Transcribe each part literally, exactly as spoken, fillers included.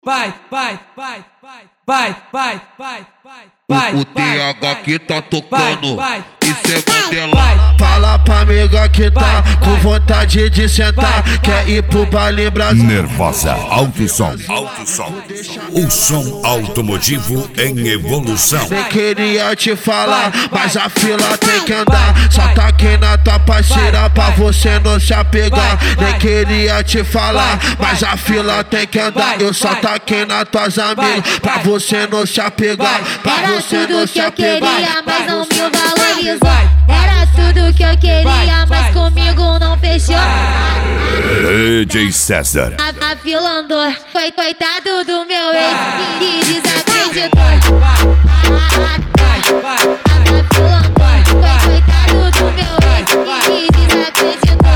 vai, vai, vai, vai, vai, vai, vai, vai. O T H que tá tocando, vai, isso é modelão. vai. Fala pra amiga que tá com vontade de sentar, quer ir pro baile Brasil. Nervosa, alto som, alto som. O som automotivo em evolução. Nem queria te falar, mas a fila tem que andar. Só tá aqui na tua parceira pra você não se apegar. Nem queria te falar, mas a fila tem que andar. Eu só tá aqui nas tuas amigas pra você não se apegar. Pra Era você tudo não que se eu queria, apegar. mas não me valorizou. Era tudo que eu queria, mas comigo não fechou. D J César. A, a fila andou, foi coitado do meu ex que desacreditou. A fila andou, foi coitado do meu ex que desacreditou.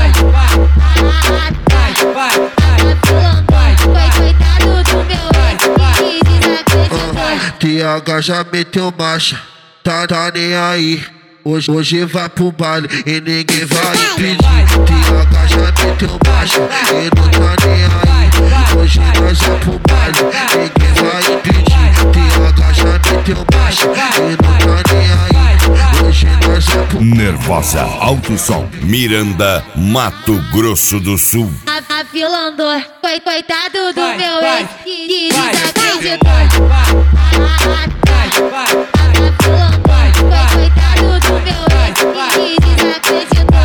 A fila andou, foi coitado do meu ex que desacreditou. T H já meteu marcha, tá, tá nem aí. Hoje, hoje vai pro baile e ninguém vai impedir. T H já meteu marcha e não tá nem aí. Hoje nós vai pro baile, ninguém vai impedir. T H já meteu marcha e não tá nem aí. Hoje nós vai pro Nervosa, alto som. Miranda, Mato Grosso do Sul. A, a fila andou, foi coitado do Vai, meu vai, ex que vai, desacreditou. vai, vai, A fila andou, foi coitado do meu ex que desacreditou.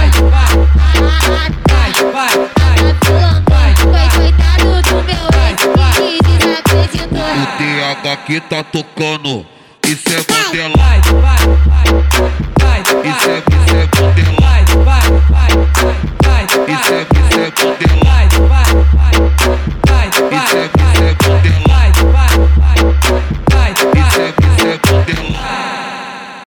vai, A fila andou, foi coitado do meu ex que desacreditou. O T H que tá tocando, isso é modelão. vai, vai, vai, Isso é, isso é modelão. vai, vai, vai, vai, Isso é, isso é modelão. vai, vai, vai.